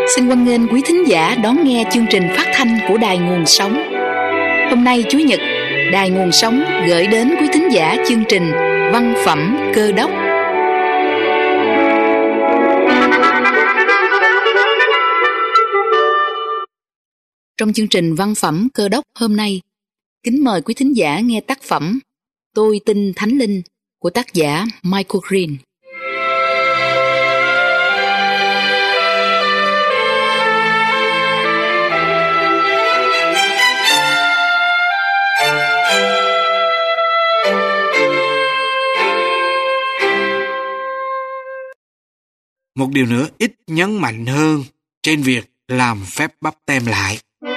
Xin hoan nghênh quý thính giả đón nghe chương trình phát thanh của Đài Nguồn Sống. Hôm nay Chủ nhật, Đài Nguồn Sống gửi đến quý thính giả chương trình Văn phẩm Cơ đốc. Trong chương trình Văn phẩm Cơ đốc hôm nay, kính mời quý thính giả nghe tác phẩm Tôi tin Thánh Linh của tác giả Michael Green. Một điều nữa ít nhấn mạnh hơn trên việc làm phép báp têm lại.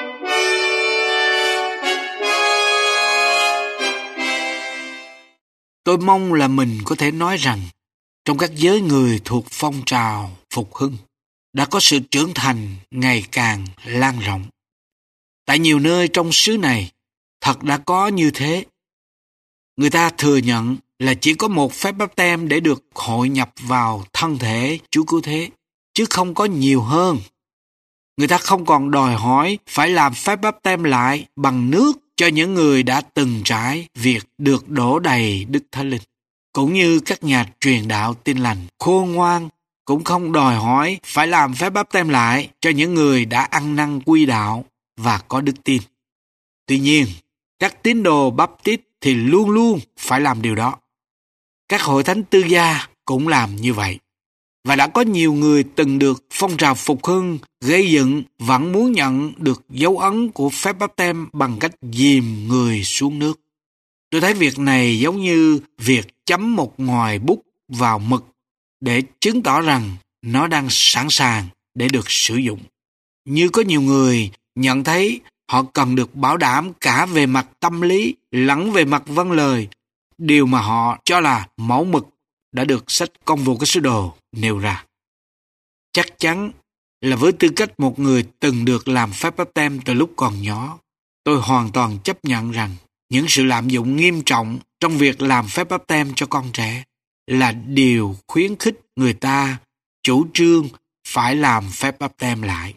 Tôi mong là mình có thể nói rằng trong các giới người thuộc phong trào phục hưng đã có sự trưởng thành ngày càng lan rộng. Tại nhiều nơi trong xứ này thật đã có như thế. Người ta thừa nhận là chỉ có một phép báp têm để được hội nhập vào thân thể Chúa Cứu Thế, chứ không có nhiều hơn. Người ta không còn đòi hỏi phải làm phép báp têm lại bằng nước cho những người đã từng trải việc được đổ đầy Đức Thánh Linh. Cũng như các nhà truyền đạo tin lành khôn ngoan cũng không đòi hỏi phải làm phép báp têm lại cho những người đã ăn năn quy đạo và có đức tin. Tuy nhiên, các tín đồ Baptist thì luôn luôn phải làm điều đó. Các hội thánh tư gia cũng làm như vậy. Và đã có nhiều người từng được phong trào phục hưng gây dựng vẫn muốn nhận được dấu ấn của phép báp têm bằng cách dìm người xuống nước. Tôi thấy việc này giống như việc chấm một ngòi bút vào mực để chứng tỏ rằng nó đang sẵn sàng để được sử dụng. Như có nhiều người nhận thấy họ cần được bảo đảm cả về mặt tâm lý lẫn về mặt vâng lời, điều mà họ cho là mẫu mực đã được sách Công vụ các sứ đồ nêu ra. Chắc chắn là với tư cách một người từng được làm phép báp têm từ lúc còn nhỏ, tôi hoàn toàn chấp nhận rằng những sự lạm dụng nghiêm trọng trong việc làm phép báp têm cho con trẻ là điều khuyến khích người ta chủ trương phải làm phép báp têm lại.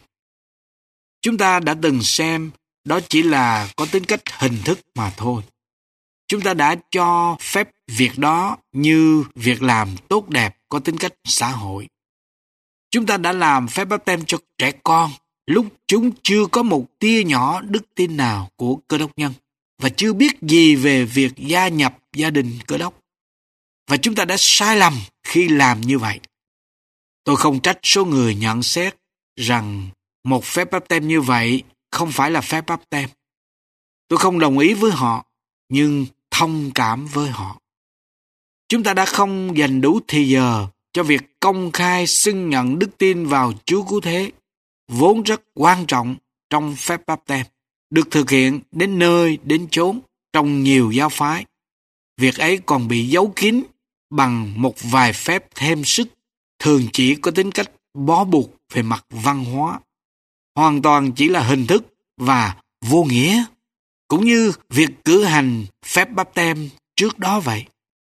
Chúng ta đã từng xem đó chỉ là có tính cách hình thức mà thôi. Chúng ta đã cho phép việc đó như việc làm tốt đẹp có tính cách xã hội. Chúng ta đã làm phép báp têm cho trẻ con lúc chúng chưa có một tia nhỏ đức tin nào của Cơ đốc nhân và chưa biết gì về việc gia nhập gia đình Cơ đốc. Và chúng ta đã sai lầm khi làm như vậy. Tôi không trách số người nhận xét rằng một phép báp têm như vậy không phải là phép báp têm. Tôi không đồng ý với họ, nhưng thông cảm với họ. Chúng ta đã không dành đủ thì giờ cho việc công khai xưng nhận đức tin vào Chúa Cứu Thế, vốn rất quan trọng trong phép báp têm, được thực hiện đến nơi đến chốn trong nhiều giáo phái. Việc ấy còn bị giấu kín bằng một vài phép thêm sức, thường chỉ có tính cách bó buộc về mặt văn hóa, hoàn toàn chỉ là hình thức và vô nghĩa, cũng như việc cử hành phép báp têm trước đó vậy.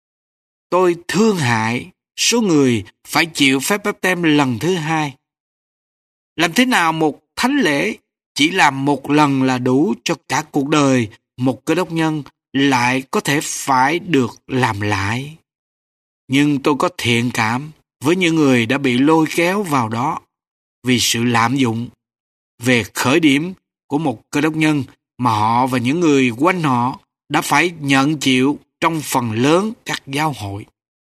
Tôi thương hại số người phải chịu phép báp têm lần thứ hai. Làm thế nào một thánh lễ chỉ làm một lần là đủ cho cả cuộc đời một Cơ đốc nhân lại có thể phải được làm lại? Nhưng tôi có thiện cảm với những người đã bị lôi kéo vào đó vì sự lạm dụng về khởi điểm của một Cơ đốc nhân mà họ và những người quanh họ đã phải nhận chịu trong phần lớn các giáo hội.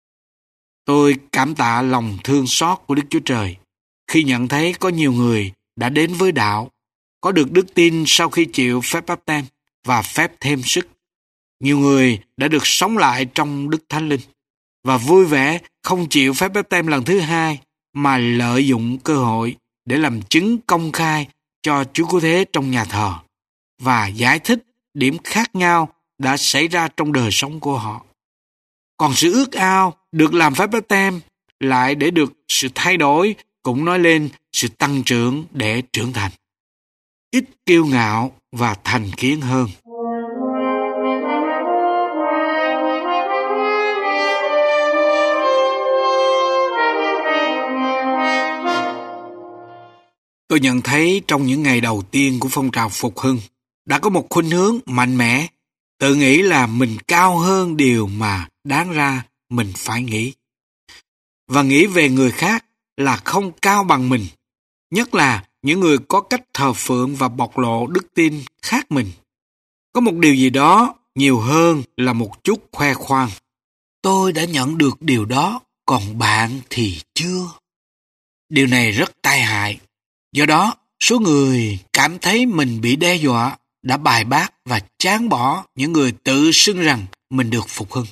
Tôi cảm tạ lòng thương xót của Đức Chúa Trời khi nhận thấy có nhiều người đã đến với đạo, có được đức tin sau khi chịu phép báp têm và phép thêm sức. Nhiều người đã được sống lại trong Đức Thánh Linh và vui vẻ không chịu phép báp têm lần thứ hai mà lợi dụng cơ hội để làm chứng công khai cho Chúa Cứu Thế trong nhà thờ và giải thích điểm khác nhau đã xảy ra trong đời sống của họ. Còn sự ước ao được làm phép báp têm lại để được sự thay đổi cũng nói lên sự tăng trưởng để trưởng thành. Ít kiêu ngạo và thành kiến hơn. Tôi nhận thấy trong những ngày đầu tiên của phong trào phục hưng, đã có một khuynh hướng mạnh mẽ, tự nghĩ là mình cao hơn điều mà đáng ra mình phải nghĩ. Và nghĩ về người khác là không cao bằng mình, nhất là những người có cách thờ phượng và bộc lộ đức tin khác mình. Có một điều gì đó nhiều hơn là một chút khoe khoang. Tôi đã nhận được điều đó, còn bạn thì chưa. Điều này rất tai hại. Do đó, số người cảm thấy mình bị đe dọa đã bài bác và chán bỏ những người tự xưng rằng mình được phục hưng.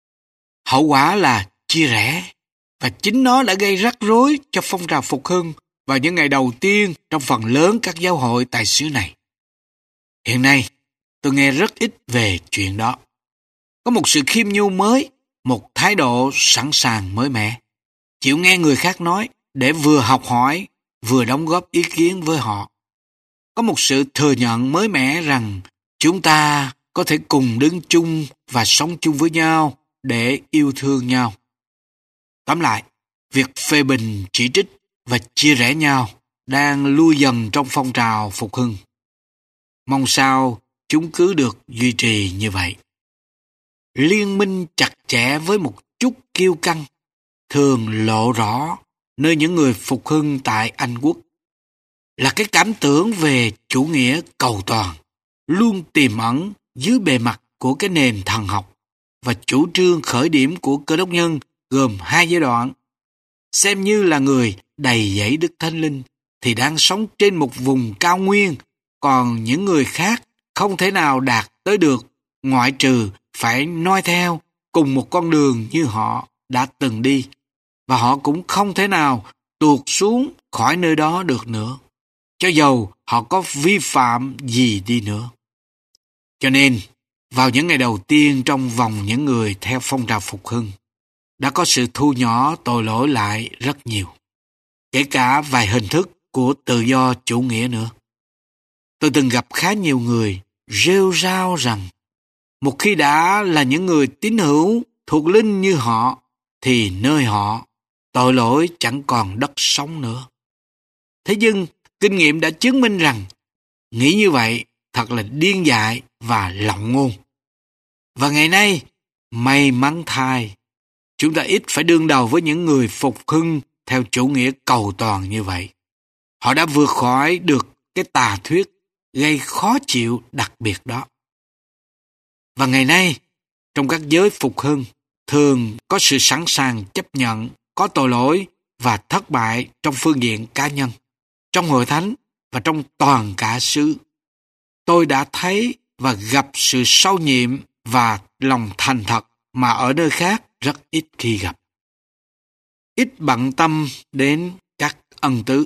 Hậu quả là chia rẽ, và chính nó đã gây rắc rối cho phong trào phục hưng vào những ngày đầu tiên trong phần lớn các giáo hội tại xứ này. Hiện nay, tôi nghe rất ít về chuyện đó. Có một sự khiêm nhu mới, một thái độ sẵn sàng mới mẻ, chịu nghe người khác nói để vừa học hỏi, vừa đóng góp ý kiến với họ. Có một sự thừa nhận mới mẻ rằng chúng ta có thể cùng đứng chung và sống chung với nhau để yêu thương nhau. Tóm lại, việc phê bình, chỉ trích và chia rẽ nhau đang lui dần trong phong trào phục hưng. Mong sao chúng cứ được duy trì như vậy. Liên minh chặt chẽ với một chút kiêu căng thường lộ rõ nơi những người phục hưng tại Anh Quốc, là cái cảm tưởng về chủ nghĩa cầu toàn luôn tiềm ẩn dưới bề mặt của cái nền thần học, và chủ trương khởi điểm của Cơ đốc nhân gồm hai giai đoạn. Xem như là người đầy dẫy Đức Thánh Linh thì đang sống trên một vùng cao nguyên, còn những người khác không thể nào đạt tới được, ngoại trừ phải noi theo cùng một con đường như họ đã từng đi, và họ cũng không thể nào tuột xuống khỏi nơi đó được nữa, cho dầu họ có vi phạm gì đi nữa. Cho nên, vào những ngày đầu tiên trong vòng những người theo phong trào phục hưng, đã có sự thu nhỏ tội lỗi lại rất nhiều, kể cả vài hình thức của tự do chủ nghĩa nữa. Tôi từng gặp khá nhiều người rêu rao rằng một khi đã là những người tín hữu thuộc linh như họ, thì nơi họ tội lỗi chẳng còn đất sống nữa. Thế nhưng kinh nghiệm đã chứng minh rằng nghĩ như vậy thật là điên dại và lộng ngôn. Và ngày nay, may mắn thay, chúng ta ít phải đương đầu với những người phục hưng theo chủ nghĩa cầu toàn như vậy. Họ đã vượt khỏi được cái tà thuyết gây khó chịu đặc biệt đó. Và ngày nay, trong các giới phục hưng, thường có sự sẵn sàng chấp nhận có tội lỗi và thất bại trong phương diện cá nhân, trong hội thánh và trong toàn cả xứ. Tôi đã thấy và gặp sự sâu nhiệm và lòng thành thật mà ở nơi khác rất ít khi gặp. Ít bận tâm đến các ân tứ.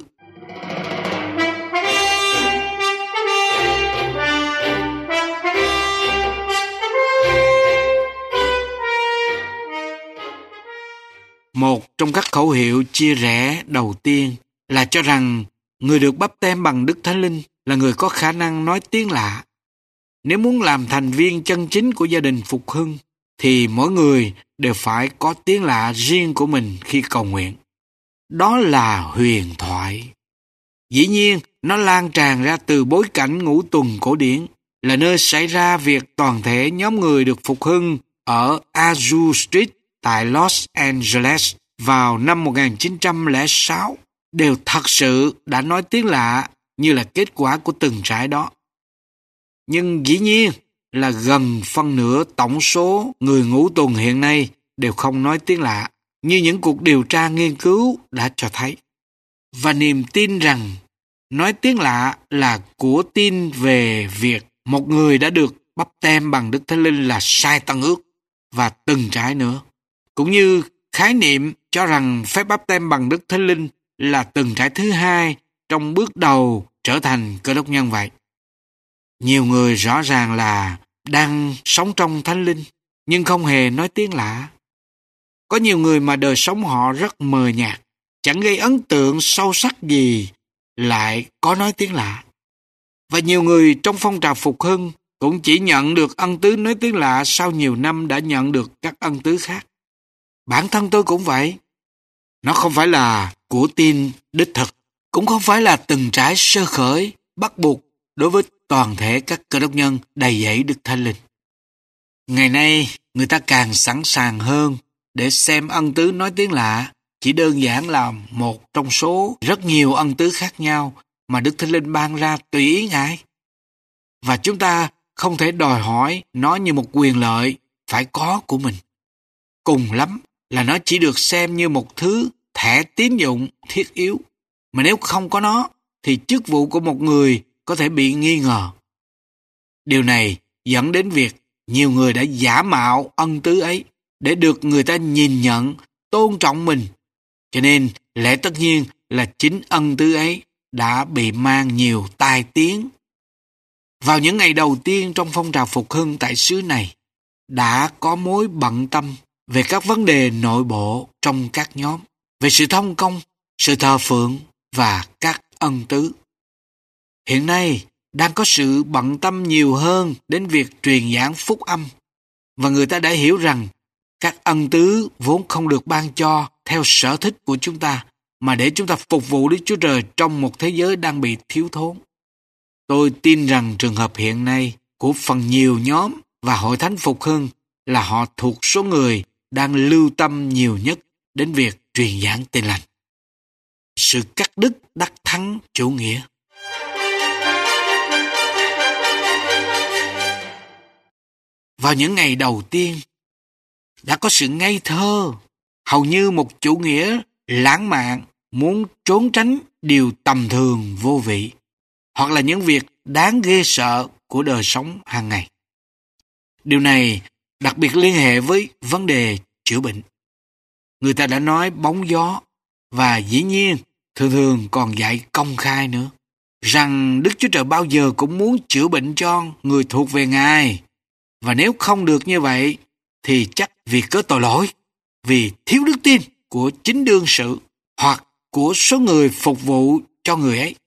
Một trong các khẩu hiệu chia rẽ đầu tiên là cho rằng người được báp têm bằng Đức Thánh Linh là người có khả năng nói tiếng lạ. Nếu muốn làm thành viên chân chính của gia đình phục hưng, thì mỗi người đều phải có tiếng lạ riêng của mình khi cầu nguyện. Đó là huyền thoại. Dĩ nhiên, nó lan tràn ra từ bối cảnh ngũ tuần cổ điển, là nơi xảy ra việc toàn thể nhóm người được phục hưng ở Azusa Street tại Los Angeles vào năm 1906 đều thật sự đã nói tiếng lạ như là kết quả của từng trải đó. Nhưng dĩ nhiên là gần phân nửa tổng số người ngũ tuần hiện nay đều không nói tiếng lạ, như những cuộc điều tra nghiên cứu đã cho thấy. Và niềm tin rằng nói tiếng lạ là của tin về việc một người đã được báp têm bằng Đức Thánh Linh là sai Tân Ước và từng trải nữa, cũng như khái niệm cho rằng phép báp têm bằng Đức Thánh Linh là từng trải thứ hai trong bước đầu trở thành Cơ đốc nhân vậy. Nhiều người rõ ràng là đang sống trong Thánh Linh, nhưng không hề nói tiếng lạ. Có nhiều người mà đời sống họ rất mờ nhạt, chẳng gây ấn tượng sâu sắc gì, lại có nói tiếng lạ. Và nhiều người trong phong trào phục hưng cũng chỉ nhận được ân tứ nói tiếng lạ sau nhiều năm đã nhận được các ân tứ khác. Bản thân tôi cũng vậy. Nó không phải là của tin đích thực, cũng không phải là từng trải sơ khởi, bắt buộc đối với toàn thể các Cơ đốc nhân đầy dẫy Đức Thánh Linh. Ngày nay, người ta càng sẵn sàng hơn để xem ân tứ nói tiếng lạ chỉ đơn giản là một trong số rất nhiều ân tứ khác nhau mà Đức Thánh Linh ban ra tùy ý Ngài. Và chúng ta không thể đòi hỏi nó như một quyền lợi phải có của mình. Cùng lắm là nó chỉ được xem như một thứ thẻ tín dụng thiết yếu, mà nếu không có nó thì chức vụ của một người có thể bị nghi ngờ. Điều này dẫn đến việc nhiều người đã giả mạo ân tứ ấy để được người ta nhìn nhận, tôn trọng mình. Cho nên lẽ tất nhiên là chính ân tứ ấy đã bị mang nhiều tai tiếng. Vào những ngày đầu tiên trong phong trào phục hưng tại xứ này, đã có mối bận tâm về các vấn đề nội bộ trong các nhóm, về sự thông công, sự thờ phượng và các ân tứ. Hiện nay, đang có sự bận tâm nhiều hơn đến việc truyền giảng phúc âm, và người ta đã hiểu rằng các ân tứ vốn không được ban cho theo sở thích của chúng ta, mà để chúng ta phục vụ Đức Chúa Trời trong một thế giới đang bị thiếu thốn. Tôi tin rằng trường hợp hiện nay của phần nhiều nhóm và hội thánh phục hưng là họ thuộc số người đang lưu tâm nhiều nhất đến việc truyền giảng tin lành. Sự cắt đứt đắc thắng chủ nghĩa. Vào những ngày đầu tiên, đã có sự ngây thơ, hầu như một chủ nghĩa lãng mạn muốn trốn tránh điều tầm thường vô vị, hoặc là những việc đáng ghê sợ của đời sống hàng ngày. Điều này đặc biệt liên hệ với vấn đề chữa bệnh. Người ta đã nói bóng gió, và dĩ nhiên thường thường còn dạy công khai nữa, rằng Đức Chúa Trời bao giờ cũng muốn chữa bệnh cho người thuộc về Ngài. Và nếu không được như vậy, thì chắc vì cớ tội lỗi, vì thiếu đức tin của chính đương sự, hoặc của số người phục vụ cho người ấy.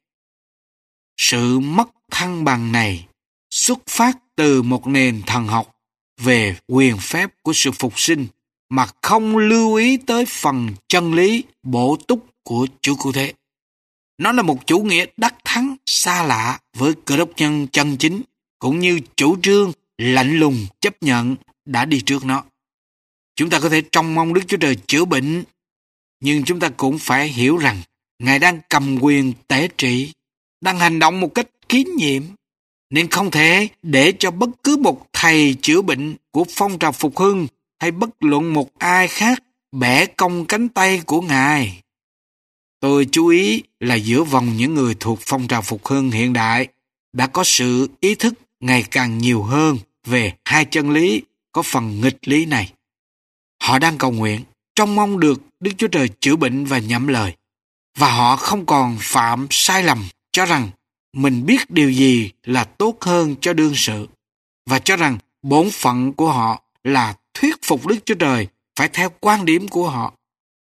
Sự mất thăng bằng này xuất phát từ một nền thần học về quyền phép của sự phục sinh, mà không lưu ý tới phần chân lý bổ túc của Chúa Cứu Thế. Nó là một chủ nghĩa đắc thắng xa lạ với Cơ đốc nhân chân chính, cũng như chủ trương lạnh lùng chấp nhận đã đi trước nó. Chúng ta có thể trông mong Đức Chúa Trời chữa bệnh, nhưng chúng ta cũng phải hiểu rằng Ngài đang cầm quyền tể trị, đang hành động một cách kín nhiệm, nên không thể để cho bất cứ một thầy chữa bệnh của phong trào phục hưng hay bất luận một ai khác bẻ cong cánh tay của Ngài. Tôi chú ý là giữa vòng những người thuộc phong trào phục hưng hiện đại đã có sự ý thức ngày càng nhiều hơn về hai chân lý có phần nghịch lý này. Họ đang cầu nguyện, trông mong được Đức Chúa Trời chữa bệnh và nhậm lời, và họ không còn phạm sai lầm cho rằng mình biết điều gì là tốt hơn cho đương sự, và cho rằng bổn phận của họ là thuyết phục Đức Chúa Trời phải theo quan điểm của họ.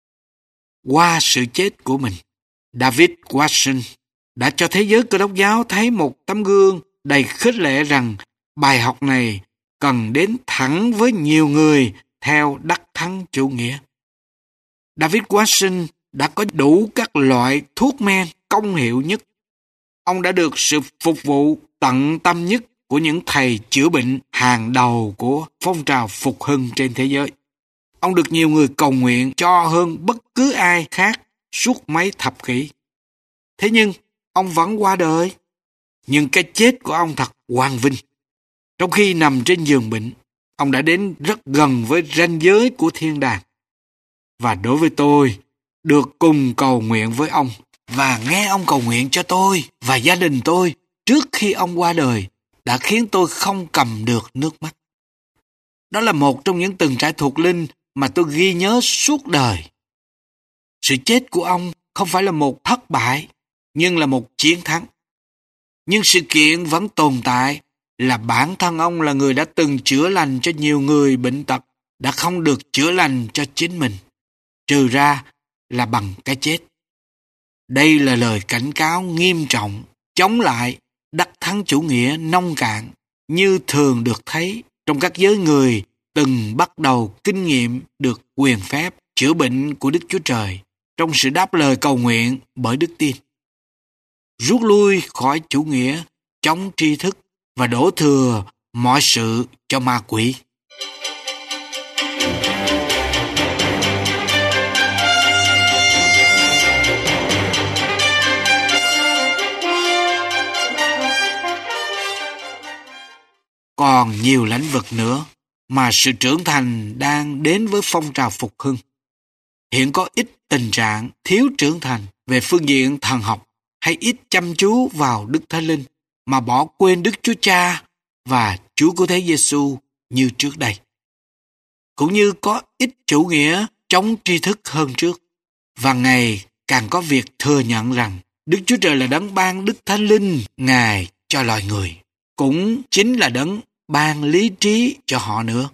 Qua sự chết của mình, David Watson đã cho thế giới Cơ đốc giáo thấy một tấm gương đầy khích lệ rằng bài học này cần đến thẳng với nhiều người theo đắc thắng chủ nghĩa. David Watson đã có đủ các loại thuốc men công hiệu nhất. Ông đã được sự phục vụ tận tâm nhất của những thầy chữa bệnh hàng đầu của phong trào phục hưng trên thế giới. Ông được nhiều người cầu nguyện cho hơn bất cứ ai khác suốt mấy thập kỷ. Thế nhưng, ông vẫn qua đời. Nhưng cái chết của ông thật quang vinh. Trong khi nằm trên giường bệnh, ông đã đến rất gần với ranh giới của thiên đàng. Và đối với tôi, được cùng cầu nguyện với ông và nghe ông cầu nguyện cho tôi và gia đình tôi trước khi ông qua đời đã khiến tôi không cầm được nước mắt. Đó là một trong những từng trải thuộc linh mà tôi ghi nhớ suốt đời. Sự chết của ông không phải là một thất bại, nhưng là một chiến thắng. Nhưng sự kiện vẫn tồn tại là bản thân ông là người đã từng chữa lành cho nhiều người bệnh tật, đã không được chữa lành cho chính mình, trừ ra là bằng cái chết. Đây là lời cảnh cáo nghiêm trọng chống lại đắc thắng chủ nghĩa nông cạn như thường được thấy trong các giới người từng bắt đầu kinh nghiệm được quyền phép chữa bệnh của Đức Chúa Trời trong sự đáp lời cầu nguyện bởi đức tin. rút lui khỏi chủ nghĩa chống tri thức và đổ thừa mọi sự cho ma quỷ. Còn nhiều lĩnh vực nữa mà sự trưởng thành đang đến với phong trào phục hưng. Hiện có ít tình trạng thiếu trưởng thành về phương diện thần học hay ít chăm chú vào Đức Thánh Linh mà bỏ quên Đức Chúa Cha và Chúa Cứu Thế Giêsu như trước đây. Cũng như có ít chủ nghĩa chống tri thức hơn trước, và ngày càng có việc thừa nhận rằng Đức Chúa Trời là đấng ban Đức Thánh Linh Ngài cho loài người, cũng chính là đấng ban lý trí cho họ nữa.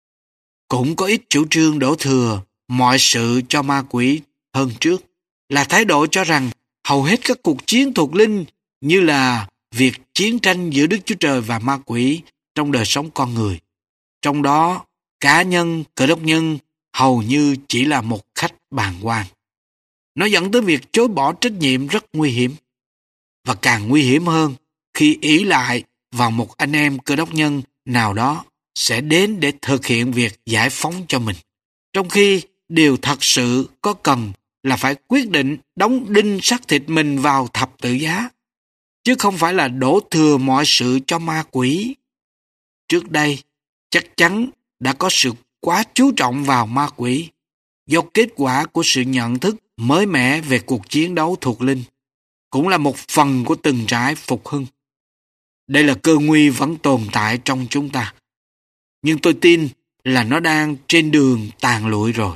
Cũng có ít chủ trương đổ thừa mọi sự cho ma quỷ hơn trước, là thái độ cho rằng hầu hết các cuộc chiến thuộc linh như là việc chiến tranh giữa Đức Chúa Trời và ma quỷ trong đời sống con người. Trong đó, cá nhân, Cơ đốc nhân hầu như chỉ là một khách bàng quan. Nó dẫn tới việc chối bỏ trách nhiệm rất nguy hiểm, và càng nguy hiểm hơn khi ỷ lại vào một anh em Cơ đốc nhân nào đó sẽ đến để thực hiện việc giải phóng cho mình, trong khi điều thật sự có cần là phải quyết định đóng đinh xác thịt mình vào thập tự giá, chứ không phải là đổ thừa mọi sự cho ma quỷ. Trước đây, chắc chắn đã có sự quá chú trọng vào ma quỷ do kết quả của sự nhận thức mới mẻ về cuộc chiến đấu thuộc linh, cũng là một phần của từng trải phục hưng. Đây là cơ nguy vẫn tồn tại trong chúng ta, nhưng tôi tin là nó đang trên đường tàn lụi rồi.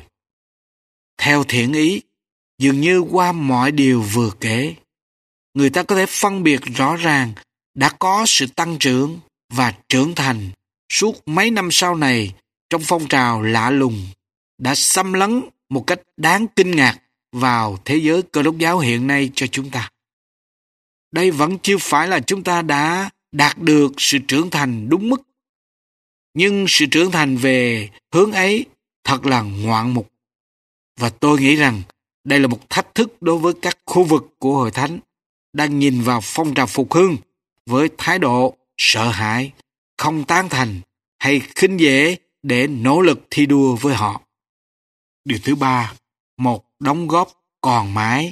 Theo thiện ý, dường như qua mọi điều vừa kể, người ta có thể phân biệt rõ ràng đã có sự tăng trưởng và trưởng thành suốt mấy năm sau này trong phong trào lạ lùng đã xâm lấn một cách đáng kinh ngạc vào thế giới Cơ đốc giáo hiện nay cho chúng ta. Đây vẫn chưa phải là chúng ta đã đạt được sự trưởng thành đúng mức, nhưng sự trưởng thành về hướng ấy thật là ngoạn mục. Và tôi nghĩ rằng đây là một thách thức đối với các khu vực của Hội Thánh đang nhìn vào phong trào phục hưng với thái độ sợ hãi, không tán thành hay khinh dễ để nỗ lực thi đua với họ. Điều thứ ba, một đóng góp còn mãi.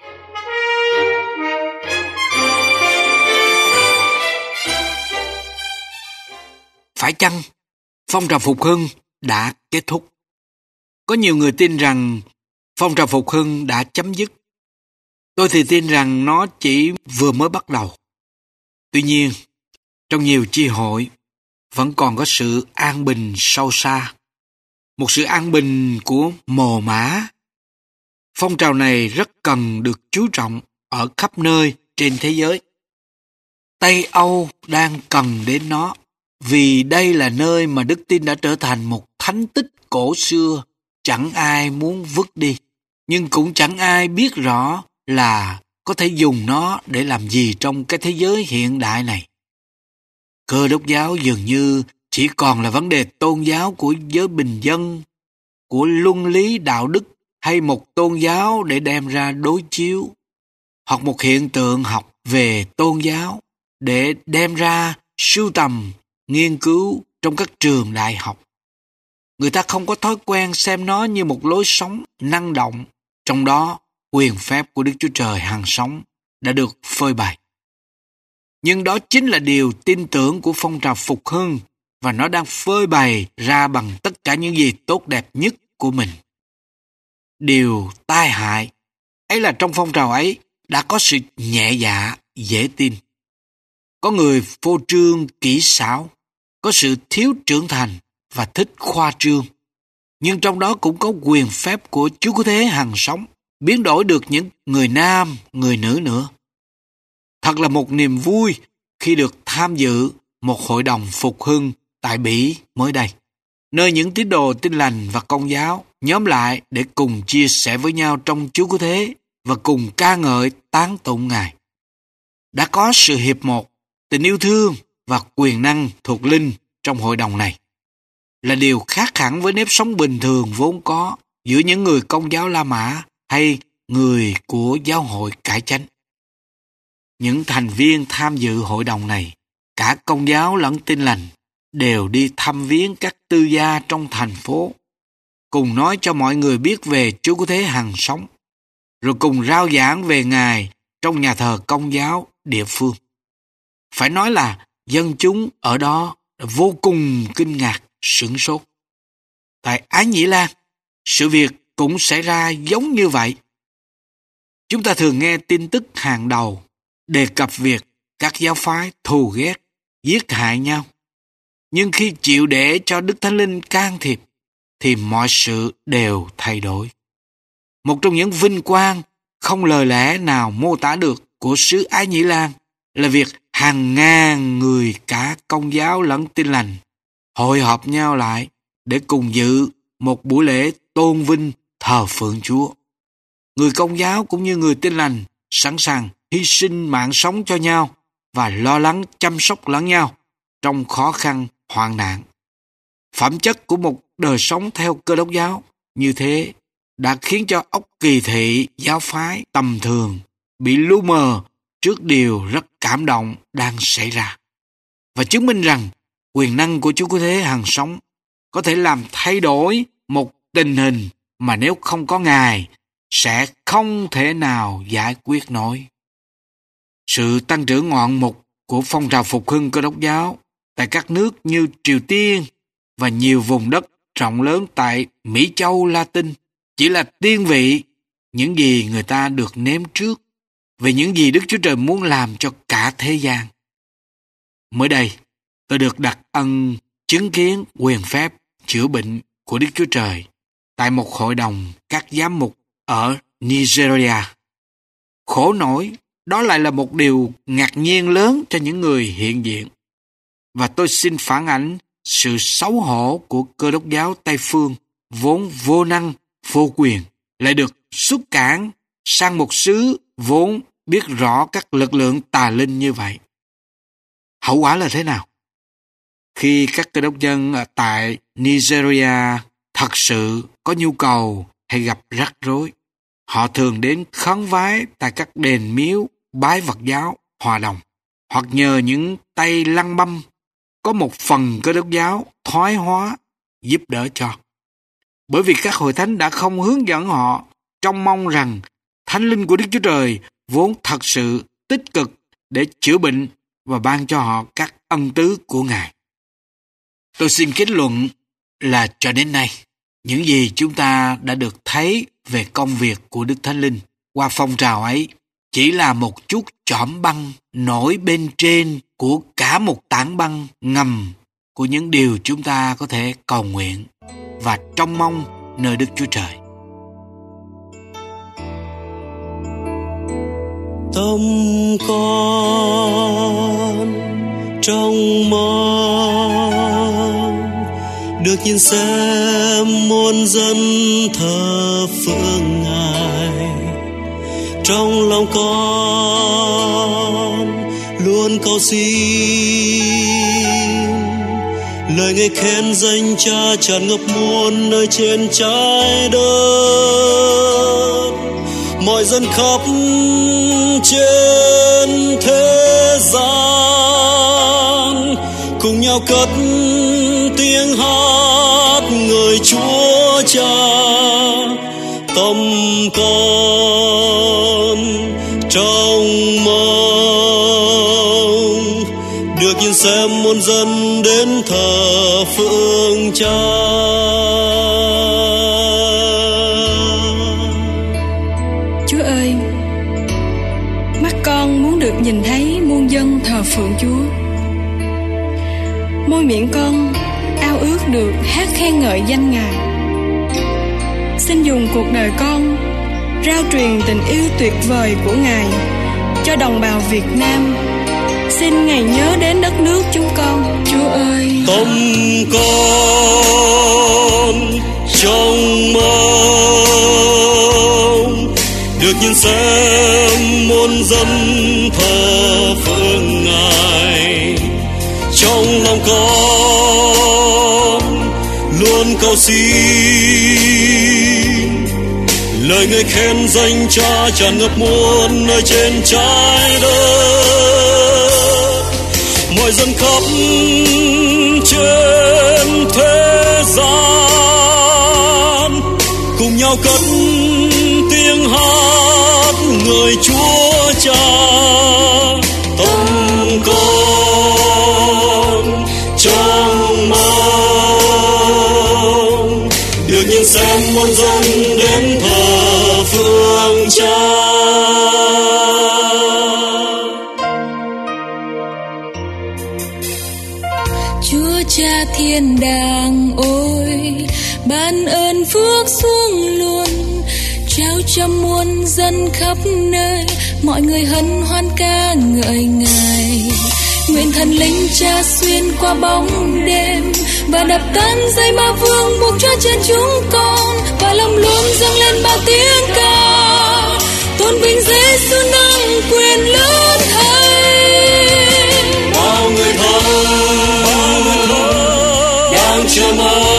Phải chăng phong trào phục hưng đã kết thúc? Có nhiều người tin rằng phong trào phục hưng đã chấm dứt. Tôi thì tin rằng nó chỉ vừa mới bắt đầu. Tuy nhiên, trong nhiều chi hội vẫn còn có sự an bình sâu xa, một sự an bình của mồ mả. Phong trào này rất cần được chú trọng ở khắp nơi trên thế giới. Tây Âu đang cần đến nó, vì đây là nơi mà đức tin đã trở thành một thánh tích cổ xưa, chẳng ai muốn vứt đi, nhưng cũng chẳng ai biết rõ là có thể dùng nó để làm gì trong cái thế giới hiện đại này. Cơ đốc giáo dường như chỉ còn là vấn đề tôn giáo của giới bình dân, của luân lý đạo đức, hay một tôn giáo để đem ra đối chiếu, hoặc một hiện tượng học về tôn giáo để đem ra sưu tầm, nghiên cứu trong các trường đại học. Người ta không có thói quen xem nó như một lối sống năng động, trong đó quyền phép của Đức Chúa Trời hằng sống đã được phơi bày. Nhưng đó chính là điều tin tưởng của phong trào phục hưng, và nó đang phơi bày ra bằng tất cả những gì tốt đẹp nhất của mình. Điều tai hại ấy là trong phong trào ấy đã có sự nhẹ dạ, dễ tin. Có người phô trương kỹ xảo, có sự thiếu trưởng thành và thích khoa trương. Nhưng trong đó cũng có quyền phép của Chúa Cứu Thế hằng sống, biến đổi được những người nam, người nữ nữa. Thật là một niềm vui khi được tham dự một hội đồng phục hưng tại Bỉ mới đây, nơi những tín đồ Tin Lành và Công giáo nhóm lại để cùng chia sẻ với nhau trong Chúa Cứu Thế và cùng ca ngợi tán tụng Ngài. Đã có sự hiệp một, tình yêu thương và quyền năng thuộc linh trong hội đồng này, là điều khác hẳn với nếp sống bình thường vốn có giữa những người Công giáo La Mã hay người của giáo hội cải chánh. những thành viên tham dự hội đồng này, cả Công giáo lẫn Tin lành, đều đi thăm viếng các tư gia trong thành phố, cùng nói cho mọi người biết về Chúa Cứu Thế hằng sống, rồi cùng rao giảng về Ngài trong nhà thờ Công giáo địa phương. Phải nói là dân chúng ở đó vô cùng kinh ngạc, sửng sốt. Tại Ái Nhĩ Lan, sự việc cũng xảy ra giống như vậy. Chúng ta thường nghe tin tức hàng đầu đề cập việc các giáo phái thù ghét, giết hại nhau. Nhưng khi chịu để cho Đức Thánh Linh can thiệp, thì mọi sự đều thay đổi. Một trong những vinh quang không lời lẽ nào mô tả được của xứ Ái Nhĩ Lan là việc hàng ngàn người cả Công giáo lẫn Tin lành hội họp nhau lại để cùng dự một buổi lễ tôn vinh thờ phượng Chúa. Người Công giáo cũng như người Tin lành sẵn sàng hy sinh mạng sống cho nhau và lo lắng chăm sóc lẫn nhau trong khó khăn hoạn nạn. Phẩm chất của một đời sống theo Cơ Đốc giáo như thế đã khiến cho óc kỳ thị giáo phái tầm thường bị lu mờ trước điều rất cảm động đang xảy ra, và chứng minh rằng quyền năng của Chúa Cứu Thế hằng sống có thể làm thay đổi một tình hình mà nếu không có Ngài sẽ không thể nào giải quyết nổi. Sự tăng trưởng ngoạn mục của phong trào phục hưng Cơ Đốc giáo tại các nước như Triều Tiên và nhiều vùng đất rộng lớn tại Mỹ Châu Latin chỉ là tiên vị những gì người ta được nếm trước về những gì Đức Chúa Trời muốn làm cho cả thế gian. Mới đây, tôi được đặc ân chứng kiến quyền phép chữa bệnh của Đức Chúa Trời tại một hội đồng các giám mục ở Nigeria. Khổ nổi, đó lại là một điều ngạc nhiên lớn cho những người hiện diện. Và tôi xin phản ảnh sự xấu hổ của Cơ Đốc giáo Tây Phương vốn vô năng, vô quyền, lại được xuất cảng sang một xứ vốn biết rõ các lực lượng tà linh như vậy. Hậu quả là thế nào? Khi các Cơ Đốc nhân ở tại Nigeria thật sự có nhu cầu hay gặp rắc rối, họ thường đến khấn vái tại các đền miếu bái Phật giáo Hòa Đồng, hoặc nhờ những tay lăng băm có một phần Cơ Đốc giáo thoái hóa giúp đỡ cho. Bởi vì các hội thánh đã không hướng dẫn họ, trông mong rằng Thánh Linh của Đức Chúa Trời vốn thật sự tích cực để chữa bệnh và ban cho họ các ân tứ của Ngài. Tôi xin kết luận là cho đến nay, những gì chúng ta đã được thấy về công việc của Đức Thánh Linh qua phong trào ấy chỉ là một chút chỏm băng nổi bên trên của cả một tảng băng ngầm của những điều chúng ta có thể cầu nguyện và trông mong nơi Đức Chúa Trời. Tâm con trong mong được nhìn xem muôn dân thờ phượng Ngài. Trong lòng con luôn cầu xin lời ngài khen danh Cha tràn ngập muôn nơi trên trái đất. Mọi dân khắp trên thế gian cùng nhau cất tiếng hát ngợi Chúa Cha. Tâm con trong mong được nhìn xem muôn dân đến thờ phượng Cha. Chúa ơi, mắt con muốn được nhìn thấy muôn dân thờ phượng Chúa. Môi miệng con ao ước được hát khen ngợi danh Ngài. Xin dùng cuộc đời con rao truyền tình yêu tuyệt vời của Ngài cho đồng bào Việt Nam. Xin Ngài nhớ đến đất nước chúng con, Chúa ơi. Tâm con trong mong được nhìn xem muôn dân thờ phượng Ngài. Trong lòng con luôn cầu xin lời người khen danh Cha tràn ngập muôn nơi trên trái đất. Mọi dân khắp trên thế gian cùng nhau cất tiếng hát người Chúa Cha. Tâm con trong mong được nhìn xem muôn dân đến thờ phượng Cha. Chúa Cha thiên đàng ôi, ban ơn phước xuống luôn, trao cho muôn dân khắp nơi, mọi người hân hoan ca ngợi Ngài. Nguyện thần linh Cha xuyên qua bóng đêm và đập tan dây ma vương buộc cho trên chúng con, và lòng luôn dâng lên bao tiếng ca tôn vinh Giêsu nâng quyền lớn thay. Bao người thân đang chờ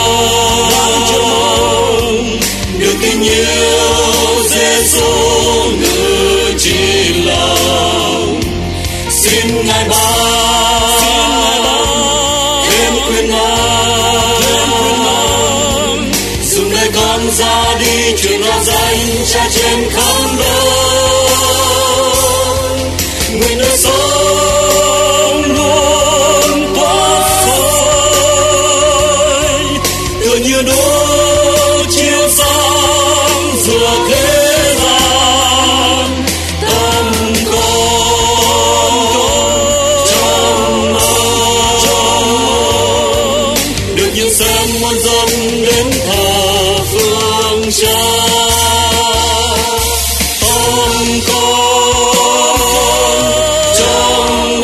mong được tin yêu Giêsu ngự trị lòng. Xin Ngài ban thêm quyền năng, dùng đời con ra đi truyền ra danh Cha trên khắp nơi. Nguyện đời sống luôn tỏa khơi, tựa như đuốc chiếu sáng giữa thế gian. Tâm con trong mong được nhìn xem muôn dân đến thờ phượng Cha. Tâm con trong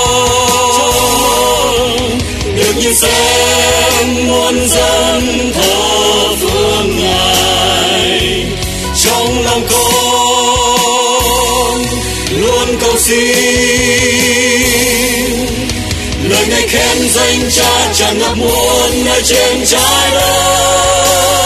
mong được nhìn xem muôn dân thờ phượng Ngài. Trong lòng con luôn cầu xin lời Ngài khen danh Cha tràn ngập muôn nơi trên trái đất.